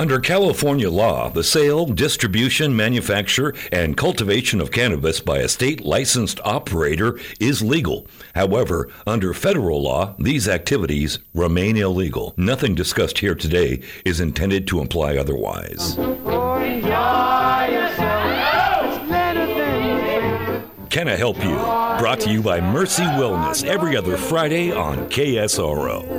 Under California law, the sale, distribution, manufacture, and cultivation of cannabis by a state licensed operator is legal. However, under federal law, these activities remain illegal. Nothing discussed here today is intended to imply otherwise. Can I Help You? Brought to you by Mercy Wellness every other Friday on KSRO.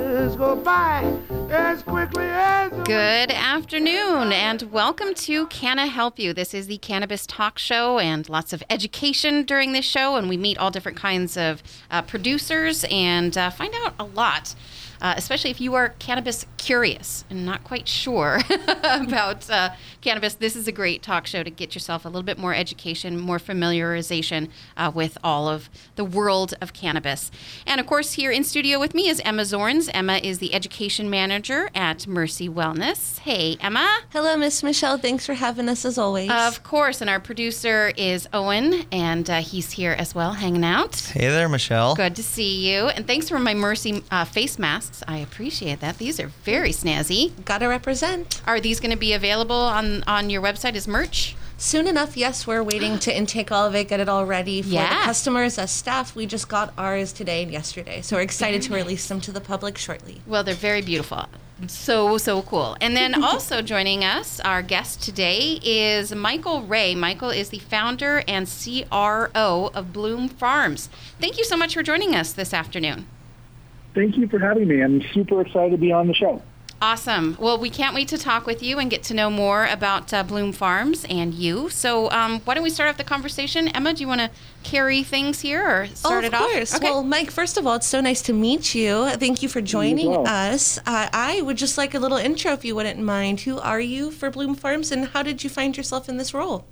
Good afternoon and welcome to Can I Help You? This is the Cannabis Talk Show and lots of education during this show, and we meet all different kinds of producers and find out a lot. Especially if you are cannabis curious and not quite sure about cannabis, this is a great talk show to get yourself a little bit more education, more familiarization with all of the world of cannabis. And of course, here in studio with me is Emma Zorns. Emma is the education manager at Mercy Wellness. Hey, Emma. Hello, Miss Michelle. Thanks for having us as always. Of course. And our producer is Owen, and he's here as well, hanging out. Hey there, Michelle. Good to see you. And thanks for my Mercy face masks. I appreciate that. These are very snazzy. Gotta represent. Are these going to be available on your website as merch? Soon enough, yes. We're waiting to intake all of it, get it all ready for the customers. As staff, we just got ours today and yesterday. So we're excited to release them to the public shortly. Well, they're very beautiful. So cool. And then also joining us, our guest today is Michael Ray. Michael is the founder and CRO of Bloom Farms. Thank you so much for joining us this afternoon. Thank you for having me. I'm super excited to be on the show. Awesome. Well, we can't wait to talk with you and get to know more about Bloom Farms and you. So why don't we start off the conversation? Emma, do you want to carry things here or start it off? Of course. Okay. Well, Mike, first of all, it's so nice to meet you. Thank you for joining us. I would just like a little intro, if you wouldn't mind. Who are you for Bloom Farms, and how did you find yourself in this role?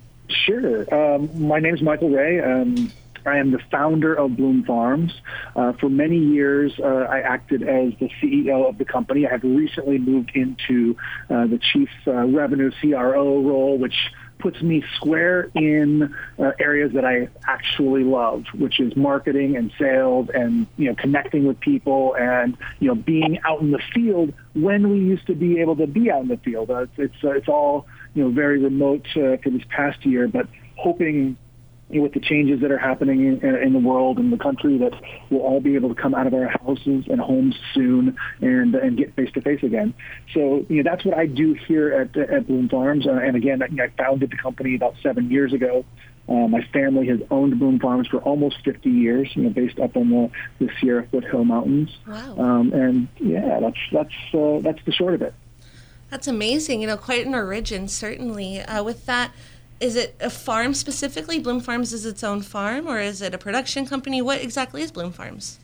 Sure. My name is Michael Ray. I am the founder of Bloom Farms. For many years, I acted as the CEO of the company. I have recently moved into the Chief Revenue CRO role, which puts me square in areas that I actually love, which is marketing and sales and, connecting with people and, being out in the field when we used to be able to be out in the field. It's all, very remote for this past year, but hoping with the changes that are happening in the world and the country, that we'll all be able to come out of our houses and homes soon and get face-to-face again. So, that's what I do here at Bloom Farms. And again, I founded the company about 7 years ago. My family has owned Bloom Farms for almost 50 years, based up on the Sierra Foothill Mountains. Wow. And yeah, that's the short of it. That's amazing. Quite an origin, certainly. With that, is it a farm specifically? Bloom Farms is its own farm, or is it a production company? What exactly is Bloom Farms?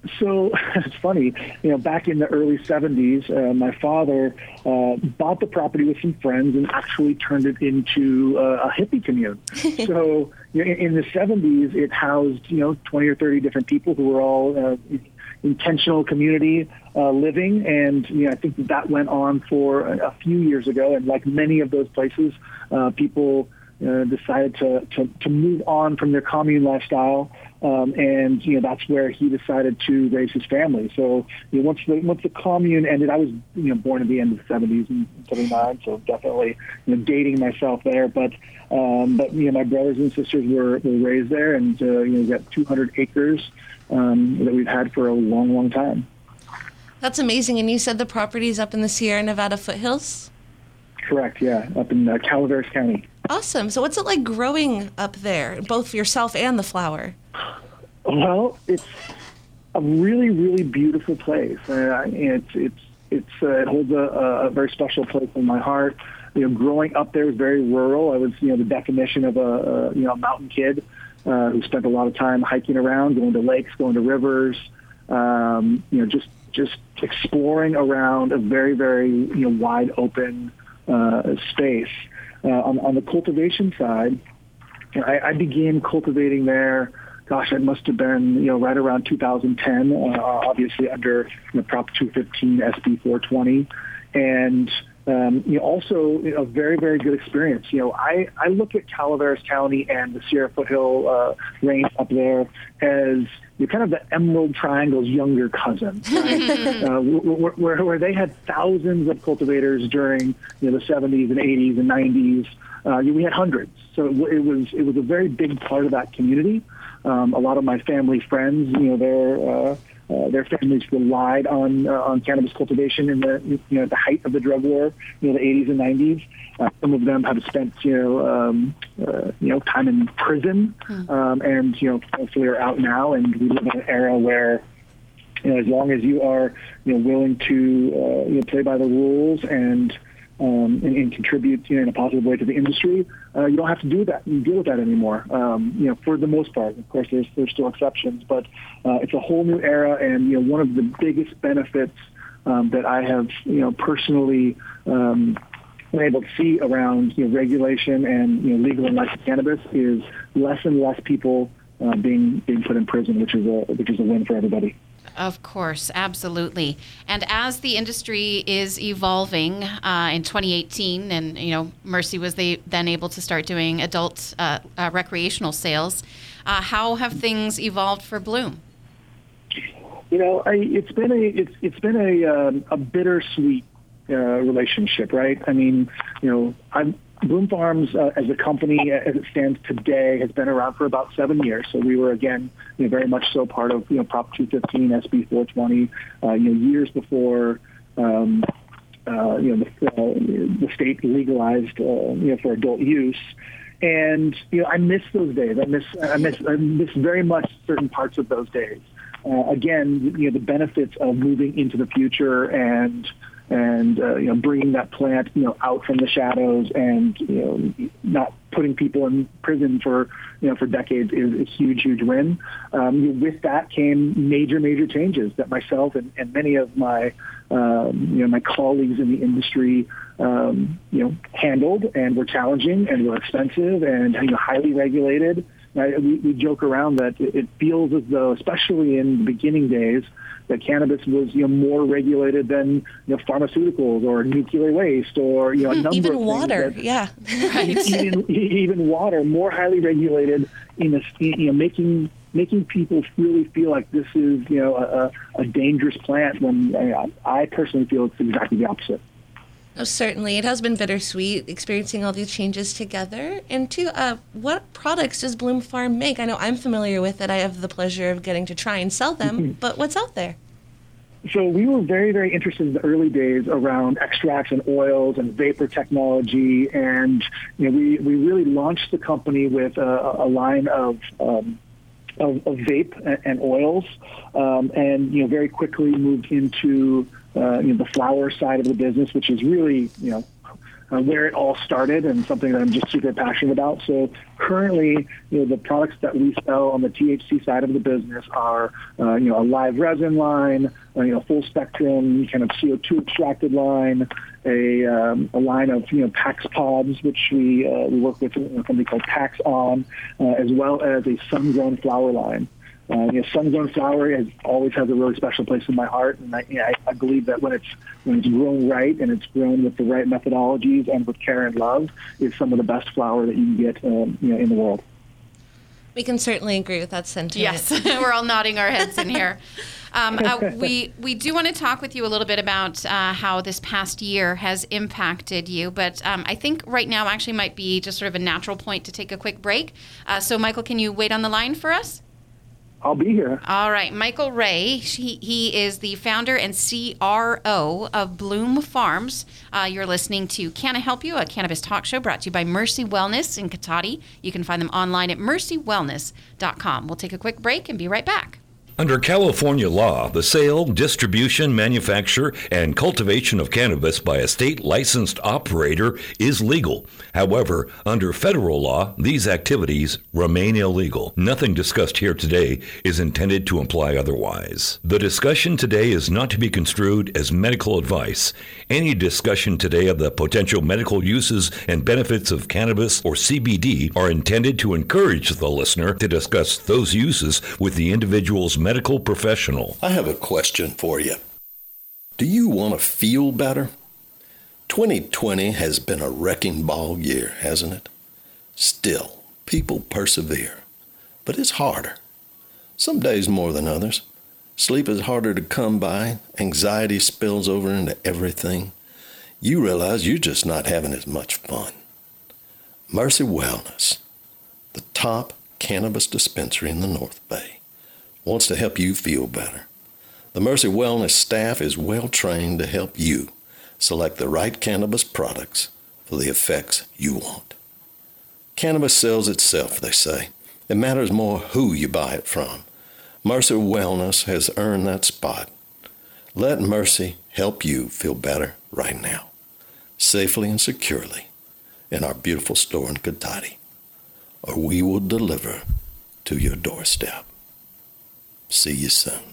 So it's funny, back in the early 70s, my father bought the property with some friends and actually turned it into a hippie commune. So in the 70s, it housed, 20 or 30 different people who were all intentional community living. And, I think that went on for a few years ago. And like many of those places, people decided to move on from their commune lifestyle. And that's where he decided to raise his family. So once the commune ended, I was born at the end of the 70s in 79, so definitely dating myself there. But my brothers and sisters were raised there, and we got 200 acres that we've had for a long time. That's amazing. And you said the property's up in the Sierra Nevada foothills? Correct. Yeah, up in Calaveras County. Awesome. So what's it like growing up there, both for yourself and the flower? Well, it's a really, really beautiful place. It holds a very special place in my heart. Growing up there was very rural. I was, the definition of a mountain kid who spent a lot of time hiking around, going to lakes, going to rivers, just exploring around a very, very wide open space. On the cultivation side, I began cultivating there. Gosh, it must have been right around 2010. Obviously under Prop 215 SB 420, and Also a very, very good experience. I look at Calaveras County and the Sierra Foothill range up there as kind of the Emerald Triangle's younger cousin, right? where they had thousands of cultivators during the 70s and 80s and 90s. We had hundreds, so it was a very big part of that community. A lot of my family friends, their families relied on cannabis cultivation in the the height of the drug war, the 80s and 90s. Some of them have spent time in prison, and hopefully are out now. And we live in an era where as long as you are willing to play by the rules and contribute in a positive way to the industry, you don't have to do that. You deal with that anymore. For the most part, of course, there's still exceptions, but it's a whole new era. And one of the biggest benefits that I have personally been able to see around regulation and legal and licensed cannabis is less and less people being put in prison, which is a win for everybody. Of course, absolutely. And as the industry is evolving in 2018, and Mercy was then able to start doing adult recreational sales, how have things evolved for Bloom? It's been a bittersweet relationship, right? I mean, Bloom Farms as a company, as it stands today, has been around for about 7 years. So we were, again, very much so part of Prop 215, SB 420, years before the state legalized for adult use. And I miss those days. I miss very much certain parts of those days. Again, the benefits of moving into the future and bringing that plant out from the shadows and not putting people in prison for decades is a huge win. With that came major changes that myself and many of my my colleagues in the industry handled, and were challenging and were expensive and highly regulated. We joke around that it feels as though, especially in the beginning days, that cannabis was more regulated than pharmaceuticals or nuclear waste or a number even of water. things. Yeah, right. even water, more highly regulated making people really feel like this is a dangerous plant, when I personally feel it's exactly the opposite. Oh, certainly. It has been bittersweet experiencing all these changes together. And two, what products does Bloom Farm make? I know I'm familiar with it. I have the pleasure of getting to try and sell them, but what's out there? So we were very, very interested in the early days around extracts and oils and vapor technology. And we really launched the company with a line of vape and oils, and very quickly moved into the flower side of the business, which is really where it all started and something that I'm just super passionate about. So currently, the products that we sell on the THC side of the business are a live resin line, full spectrum kind of CO2 extracted line, a line of Pax pods, which we work with a company called Pax On, as well as a sun-grown flower line. Sun-grown flower always has a really special place in my heart, and I believe that when it's grown right and it's grown with the right methodologies and with care and love, is some of the best flower that you can get in the world. We can certainly agree with that sentiment. Yes, we're all nodding our heads in here. We do want to talk with you a little bit about how this past year has impacted you, but I think right now actually might be just sort of a natural point to take a quick break. So, Michael, can you wait on the line for us? I'll be here. All right. Michael Ray, he is the founder and CRO of Bloom Farms. You're listening to Can I Help You, a cannabis talk show brought to you by Mercy Wellness in Cotati. You can find them online at mercywellness.com. We'll take a quick break and be right back. Under California law, the sale, distribution, manufacture, and cultivation of cannabis by a state licensed operator is legal. However, under federal law, these activities remain illegal. Nothing discussed here today is intended to imply otherwise. The discussion today is not to be construed as medical advice. Any discussion today of the potential medical uses and benefits of cannabis or CBD are intended to encourage the listener to discuss those uses with the individual's medical professional. I have a question for you. Do you want to feel better? 2020 has been a wrecking ball year, hasn't it? Still, people persevere, but it's harder. Some days more than others. Sleep is harder to come by. Anxiety spills over into everything. You realize you're just not having as much fun. Mercy Wellness, the top cannabis dispensary in the North Bay, wants to help you feel better. The Mercy Wellness staff is well trained to help you select the right cannabis products for the effects you want. Cannabis sells itself, they say. It matters more who you buy it from. Mercy Wellness has earned that spot. Let Mercy help you feel better right now, safely and securely, in our beautiful store in Cotati, or we will deliver to your doorstep. See you soon.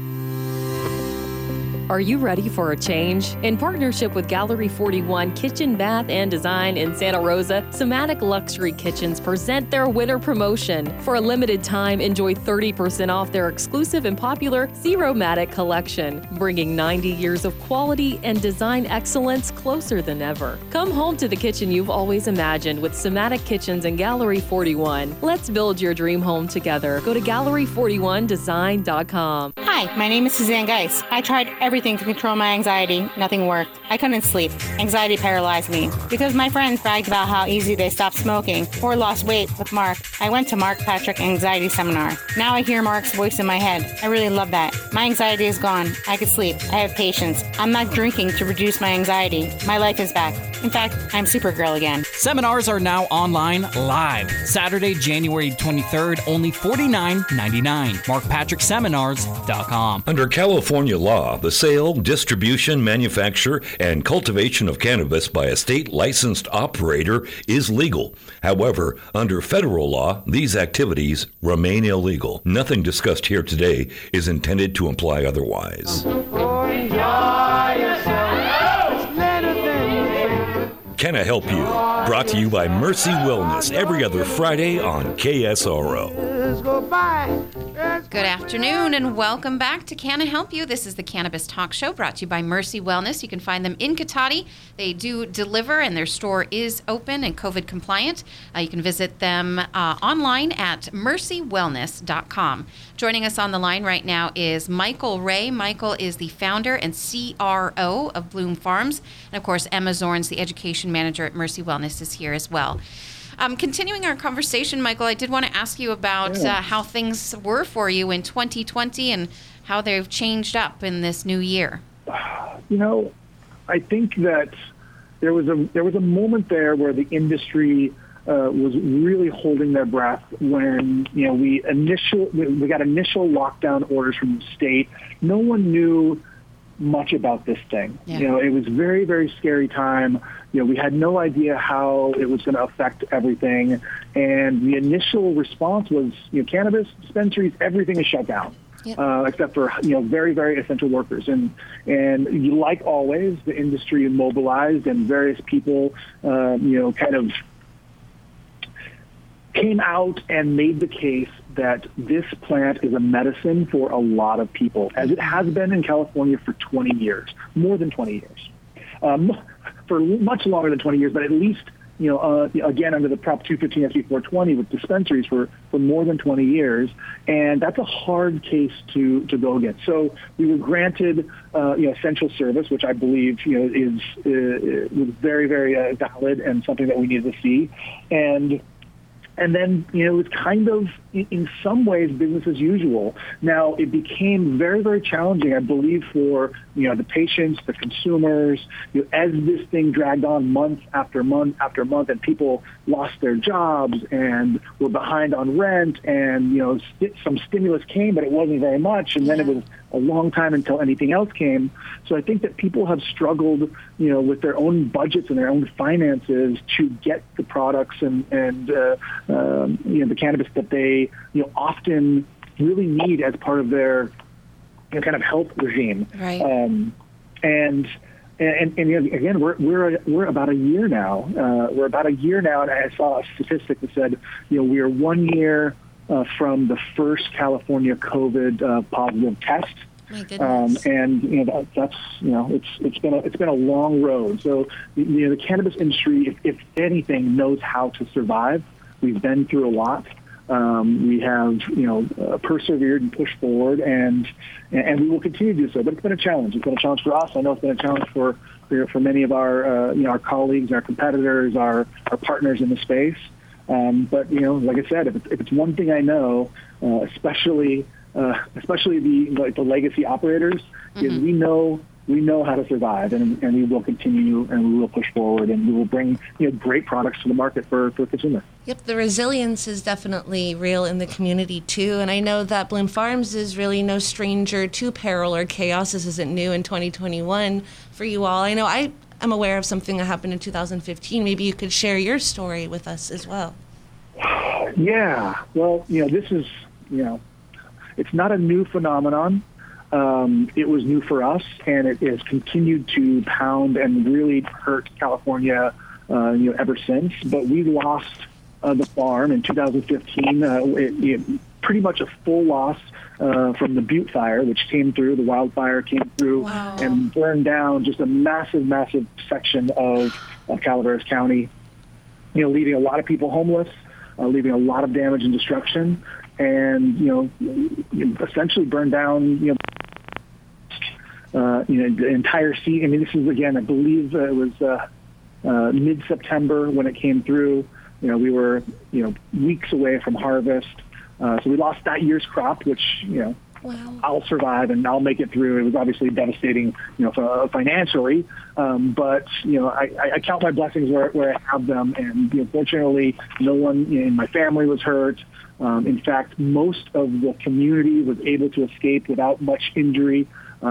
Are you ready for a change? In partnership with Gallery 41 Kitchen, Bath, and Design in Santa Rosa, Somatic Luxury Kitchens present their winter promotion. For a limited time, enjoy 30% off their exclusive and popular Zeromatic collection, bringing 90 years of quality and design excellence closer than ever. Come home to the kitchen you've always imagined with Somatic Kitchens and Gallery 41. Let's build your dream home together. Go to gallery41design.com. Hi, my name is Suzanne Geis. I tried everything to control my anxiety. Nothing worked. I couldn't sleep. Anxiety paralyzed me. Because my friends bragged about how easy they stopped smoking or lost weight with Mark, I went to Mark Patrick Anxiety Seminar. Now I hear Mark's voice in my head. I really love that. My anxiety is gone. I can sleep. I have patience. I'm not drinking to reduce my anxiety. My life is back. In fact, I'm Supergirl again. Seminars are now online live. Saturday, January 23rd, only $49.99. MarkPatrickSeminars.com. Under California law, the sale, distribution, manufacture, and cultivation of cannabis by a state licensed operator is legal. However, under federal law, these activities remain illegal. Nothing discussed here today is intended to imply otherwise. Can I Help You? Brought to you by Mercy Wellness every other Friday on KSRO. Good afternoon and welcome back to Can I Help You? This is the Cannabis Talk Show brought to you by Mercy Wellness. You can find them in Cotati. They do deliver and their store is open and COVID compliant. You can visit them online at mercywellness.com. Joining us on the line right now is Michael Ray. Michael is the founder and CRO of Bloom Farms. And of course, Emma Zorns, the education manager at Mercy Wellness, is here as well. Continuing our conversation, Michael, I did want to ask you about how things were for you in 2020 and how they've changed up in this new year. You know, I think that there was a moment there where the industry was really holding their breath when we got initial lockdown orders from the state. No one knew much about this thing. Yeah. It was very, very scary time. We had no idea how it was going to affect everything. And the initial response was, cannabis dispensaries, everything is shut down. Yep. Except for, very, very essential workers. And like always, the industry mobilized and various people, kind of came out and made the case that this plant is a medicine for a lot of people, as it has been in California for 20 years, more than 20 years. For much longer than 20 years, but at least, again, under the Prop 215 SB 420 with dispensaries for more than 20 years. And that's a hard case to go against. So we were granted, essential service, which I believe, was very, very valid and something that we needed to see. And then, it was kind of, in some ways, business as usual. Now, it became very, very challenging, I believe, for, the patients, the consumers, as this thing dragged on month after month after month, and people lost their jobs and were behind on rent, and, some stimulus came, but it wasn't very much, and then it was a long time until anything else came. So I think that people have struggled, with their own budgets and their own finances to get the products and the cannabis that they, often really need as part of their kind of health regime. Right. And again, we're about a year now. We're about a year now, and I saw a statistic that said, we are 1 year from the first California COVID positive test. My goodness. And that's it's been a long road. So the cannabis industry, if anything, knows how to survive. We've been through a lot. We have persevered and pushed forward, and we will continue to do so. But it's been a challenge. It's been a challenge for us. I know it's been a challenge for many of our colleagues, our competitors, our partners in the space. But like I said, if it's one thing I know, especially the legacy operators, is we know how to survive, and we will continue, and we will push forward, and we will bring great products to the market for consumers. Yep, the resilience is definitely real in the community too, and I know that Bloom Farms is really no stranger to peril or chaos. This isn't new in 2021 for you all. I know I'm aware of something that happened in 2015. Maybe you could share your story with us as well. Yeah, well, this is it's not a new phenomenon. It was new for us, and it has continued to pound and really hurt California, ever since. But we lost the farm in 2015. Pretty much a full loss from the Butte fire, which came through. The wildfire came through and burned down just a massive, massive section of Calaveras County. Leaving a lot of people homeless, leaving a lot of damage and destruction, and essentially burned down the entire season. I mean, this is, again, I believe it was mid-September when it came through. We were weeks away from harvest, so we lost that year's crop, which Wow. I'll survive and I'll make it through. It was obviously devastating, financially, but I count my blessings where I have them, and fortunately, no one in my family was hurt. In fact, most of the community was able to escape without much injury.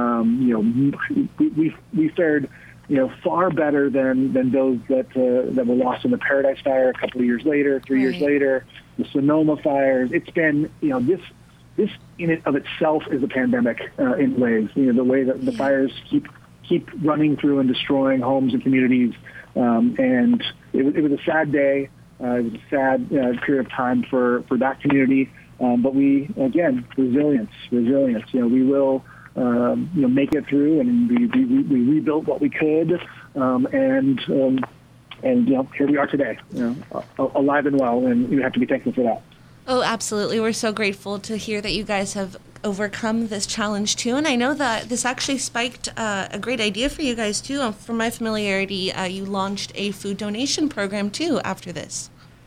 We fared far better than those that were lost in the Paradise Fire a couple of years later, 3 years later, the Sonoma fires. It's been this in and of itself is a pandemic in ways. The way that the fires keep running through and destroying homes and communities, and it was a sad day. It was a sad period of time for that community. But we, again, resilience. We will make it through, and we rebuilt what we could, and here we are today, alive and well, and we have to be thankful for that. Oh, absolutely. We're so grateful to hear that you guys have overcome this challenge too. And I know that this actually spiked a great idea for you guys too. From my familiarity, you launched a food donation program too after this.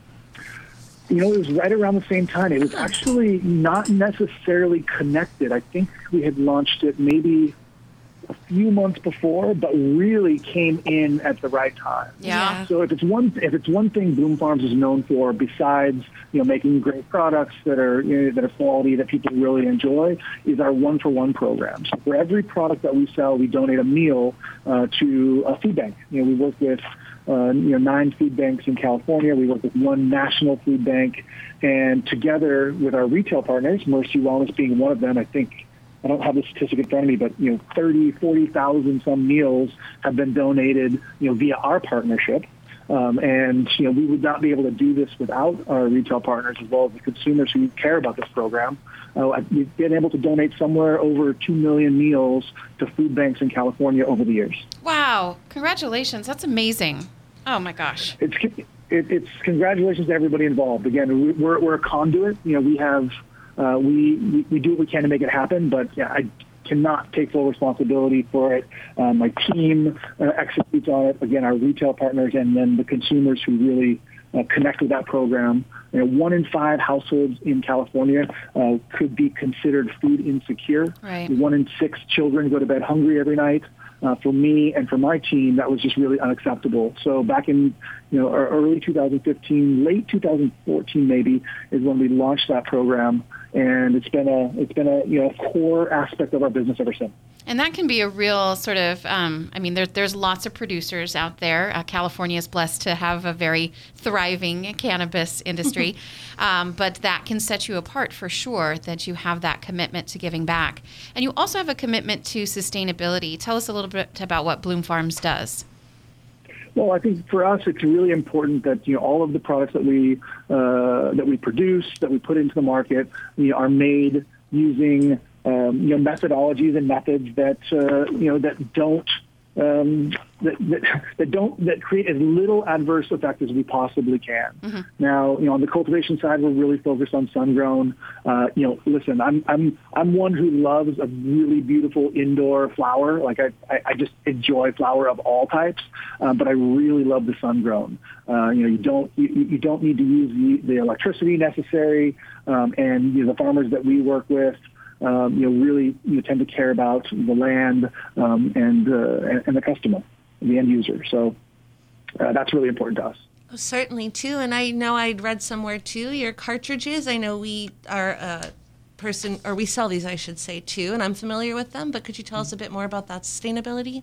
It was right around the same time. It was actually not necessarily connected. I think we had launched it maybe a few months before, but really came in at the right time. Yeah. So if it's one thing Bloom Farms is known for, besides making great products that are that are quality that people really enjoy, is our 1-for-1 program. So for every product that we sell, we donate a meal to a food bank. We work with 9 food banks in California. We work with 1 national food bank, and together with our retail partners, Mercy Wellness being one of them, I don't have the statistic in front of me, but 40,000 some meals have been donated via our partnership. And we would not be able to do this without our retail partners as well as the consumers who care about this program. We've been able to donate somewhere over 2 million meals to food banks in California over the years. Wow. Congratulations. That's amazing. Oh, my gosh. It's congratulations to everybody involved. Again, we're a conduit. We have we do what we can to make it happen, but I cannot take full responsibility for it. My team executes on it. Again, our retail partners, and then the consumers who really connect with that program. 1 in 5 households in California could be considered food insecure. Right. 1 in 6 children go to bed hungry every night. For me and for my team, that was just really unacceptable. So back in early 2015, late 2014 maybe, is when we launched that program, and it's been a core aspect of our business ever since. And that can be a real sort of, there's lots of producers out there. California is blessed to have a very thriving cannabis industry, but that can set you apart for sure, that you have that commitment to giving back. And you also have a commitment to sustainability. Tell us a little bit about what Bloom Farms does. Well, I think for us, it's really important that all of the products that we produce, that we put into the market, are made using methodologies and methods that that create as little adverse effect as we possibly can. Mm-hmm. Now, on the cultivation side, we're really focused on sun-grown. Listen, I'm one who loves a really beautiful indoor flower. Like I just enjoy flower of all types, but I really love the sun-grown. You don't need to use the electricity necessary, and the farmers that we work with really tend to care about the land and the customer, the end user. So that's really important to us. Oh, certainly, too. And I know I'd read somewhere, too, your cartridges. I know we are we sell these, I should say, too, and I'm familiar with them. But could you tell us a bit more about that sustainability?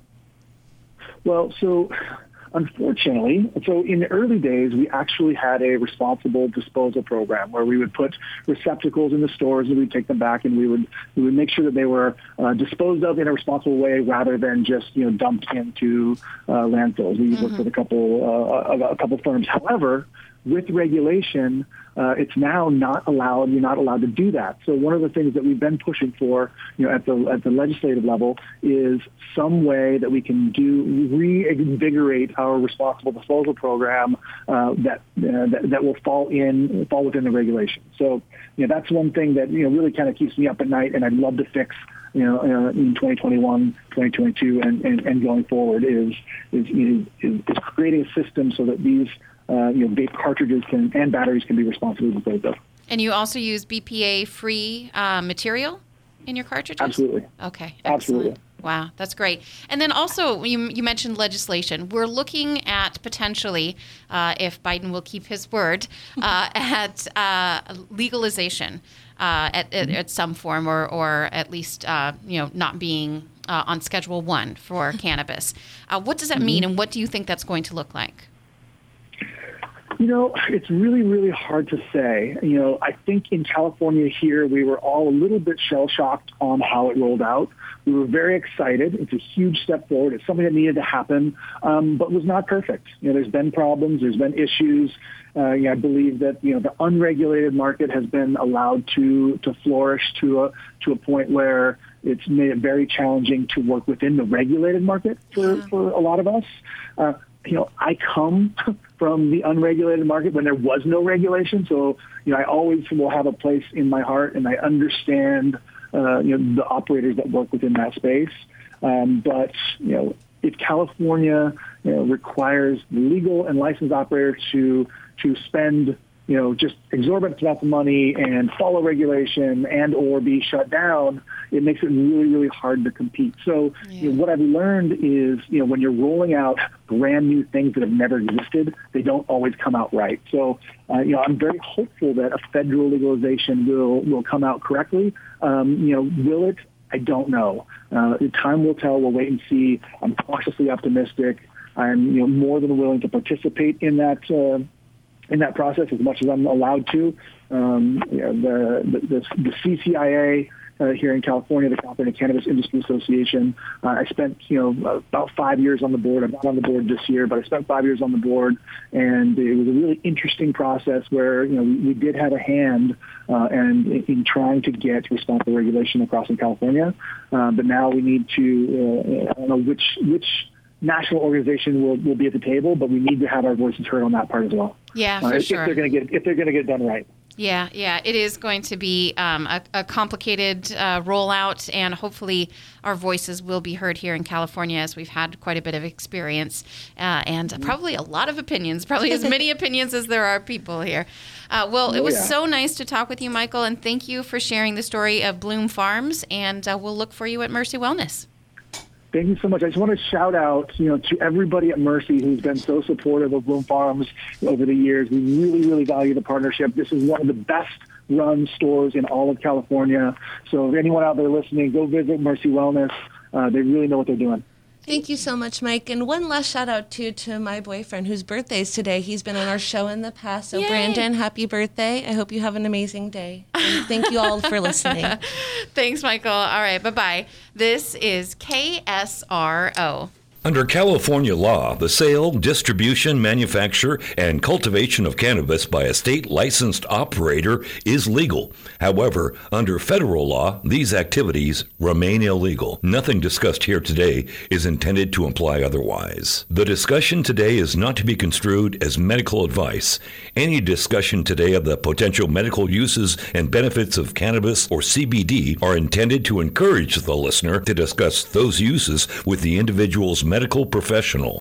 Well, unfortunately, in the early days, we actually had a responsible disposal program where we would put receptacles in the stores and we'd take them back and we would make sure that they were disposed of in a responsible way rather than just dumped into landfills. We worked with a couple firms. However, with regulation, it's now not allowed. You're not allowed to do that. So one of the things that we've been pushing for, at the legislative level, is some way that we can reinvigorate our responsible disposal program that will fall within the regulation. So that's one thing that really kind of keeps me up at night, and I'd love to fix. In 2021, 2022, and going forward is creating a system so that these vape cartridges and batteries can be responsibly disposed of. And you also use BPA-free material in your cartridges? Absolutely. Okay. Excellent. Absolutely. Wow, that's great. And then also, you mentioned legislation. We're looking at potentially, if Biden will keep his word, at legalization at some form, or at least not being on Schedule 1 for cannabis. What does that mean, and what do you think that's going to look like? It's really, really hard to say. I think in California here, we were all a little bit shell-shocked on how it rolled out. We were very excited. It's a huge step forward. It's something that needed to happen, but was not perfect. There's been problems. There's been issues. I believe that, the unregulated market has been allowed to flourish to a point where it's made it very challenging to work within the regulated market for a lot of us. I come from the unregulated market when there was no regulation. So, I always will have a place in my heart, and I understand, the operators that work within that space. But, if California, requires legal and licensed operators to spend, just exorbitant amounts of money and follow regulation and or be shut down, it makes it really, really hard to compete. So what I've learned is, when you're rolling out brand new things that have never existed, they don't always come out right. So, I'm very hopeful that a federal legalization will come out correctly. Will it? I don't know. Time will tell. We'll wait and see. I'm cautiously optimistic. I'm, more than willing to participate in that process as much as I'm allowed to. The CCIA here in California, the California Cannabis Industry Association, I spent about 5 years on the board. I'm not on the board this year, but I spent 5 years on the board, and it was a really interesting process where we did have a hand in trying to get responsible regulation across in California. But now we need to I don't know which national organization will be at the table, but we need to have our voices heard on that part as well. Yeah, for sure. If they're going to get it done right. Yeah, it is going to be a complicated rollout, and hopefully our voices will be heard here in California, as we've had quite a bit of experience and probably a lot of opinions, probably as many opinions as there are people here. It was so nice to talk with you, Michael, and thank you for sharing the story of Bloom Farms, and we'll look for you at Mercy Wellness. Thank you so much. I just want to shout out, to everybody at Mercy who's been so supportive of Bloom Farms over the years. We really, really value the partnership. This is one of the best run stores in all of California. So if anyone out there listening, go visit Mercy Wellness. They really know what they're doing. Thank you so much, Mike. And one last shout out to my boyfriend whose birthday is today. He's been on our show in the past. So, yay. Brandon, happy birthday. I hope you have an amazing day. And thank you all for listening. Thanks, Michael. All right, bye-bye. This is KSRO. Under California law, the sale, distribution, manufacture, and cultivation of cannabis by a state licensed operator is legal. However, under federal law, these activities remain illegal. Nothing discussed here today is intended to imply otherwise. The discussion today is not to be construed as medical advice. Any discussion today of the potential medical uses and benefits of cannabis or CBD are intended to encourage the listener to discuss those uses with the individual's medical professional.